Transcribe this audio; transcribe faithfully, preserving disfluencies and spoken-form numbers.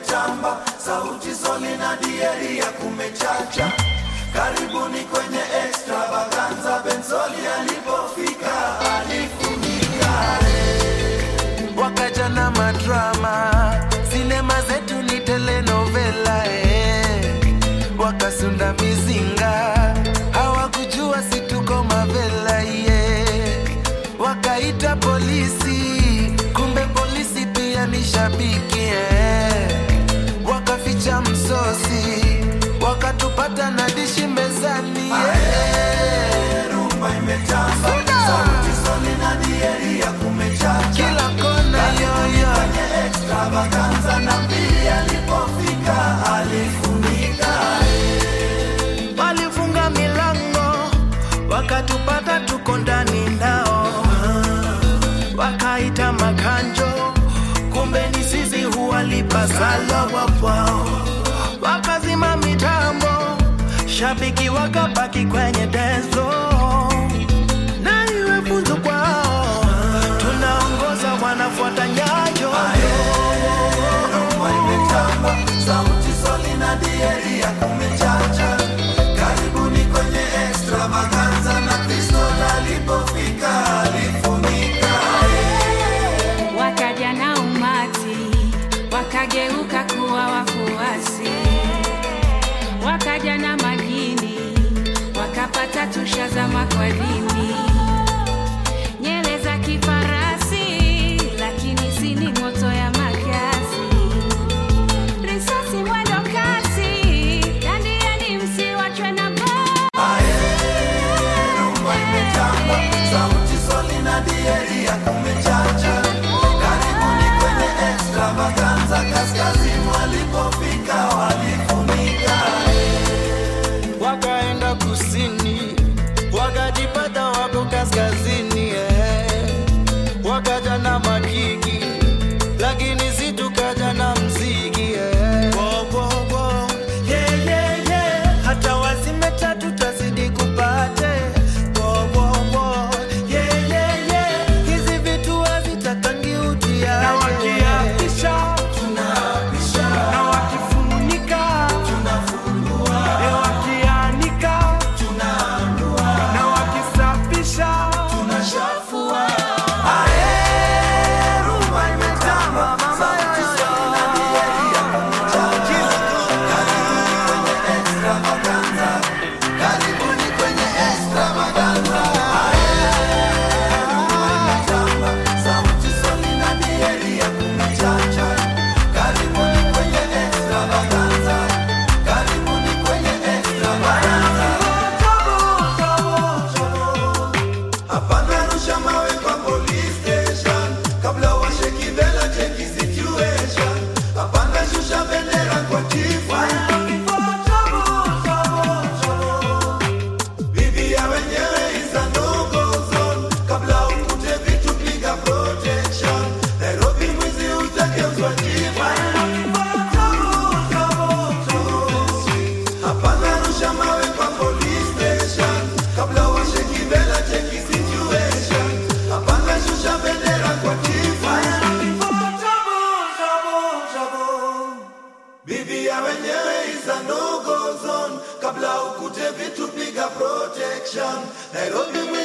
imetamba, sauti soli na dieri ya kumechacha. Karibuni kwenye extravaganza, Benzoli alipofika alifunika. Wakaja na madrama, sinema zetu ni telenovela eh. Wakasunda mizinga, hawakujua situko mavela yeah. Wakaita polisi, kumbe polisi pia ni shabiki eh. Wakaficha msosi, wakatupata na dishi mezani yeah. Rumba imetamba, sauti soli na dieri ya kumechacha. Kila kona yoyo kwenye extravaganza, na mbili alipofika alifunika. Walifunga milango, wakatupata tuko ndani nao. Wakaita makanjo, kumbe ni sisi huwalipa sala wapwao. Wakazima mitambo, shabiki wakabaki kwenye denzo. Na iwe funzo kwao, tunaongoza wanafuata nyayo. Rumba imetamba, sauti soli na dieri ya kumechacha. Karibuni kwenye extravaganza, na Kristo alipofika alifunika. Wakaja na umati, wakageuka kuwa wafuasi. Wakaja na magini, wakapata tushazama kwa dini. Nyele za kifarasi, lakini sini moto ya makasi. Risasi mwendo kasi, dandiani msiwachwe na baa. Rumba imetamba, sauti soli na dieri ya kumechacha. Karibuni kwenye extravaganza, kaskazini walipofika walifunika. Wakaenda kusini, wakajipata wako kaskazini eh. Wakaja na makiki, lakini si tukaja na mziki eh. Wo, wo, wo. Yeah, yeah, yeah. Hata wazime tatu tazidi kupate. Wo, wo, wo. Yeah, yeah, yeah. Hizi vitu hazitakangi utia. Na wakiapisha, tunapisha. Na wakifunika, tunafungua. Na wakianika, tunaandua. Na wakisafisha, tunashafua. Rumba imetamba, sauti soli na dieri ya kumechacha. Karibuni kwenye extravaganza, karibuni kwenye extravaganza. Rumba imetamba, sauti soli na dieri ya kumechacha. Karibuni kwenye extravaganza, karibuni kwenye extravaganza. Hapana rusha mawe kwa police station, kabla washeki vela cheki situation. Hapana shusha bendera kwa chifu. Bibi ya wenyewe is a no-go zone, kabla ukute vitu piga protection. Nairobi mwizi utageuzwa chifu. Hapana rusha mawe kwa police station, kabla washeki vela cheki situation. Hapana shusha bendera kwa chifu. Bibi ya wenyewe is a no-go zone, kabla ukute vitu piga protection. Nairobi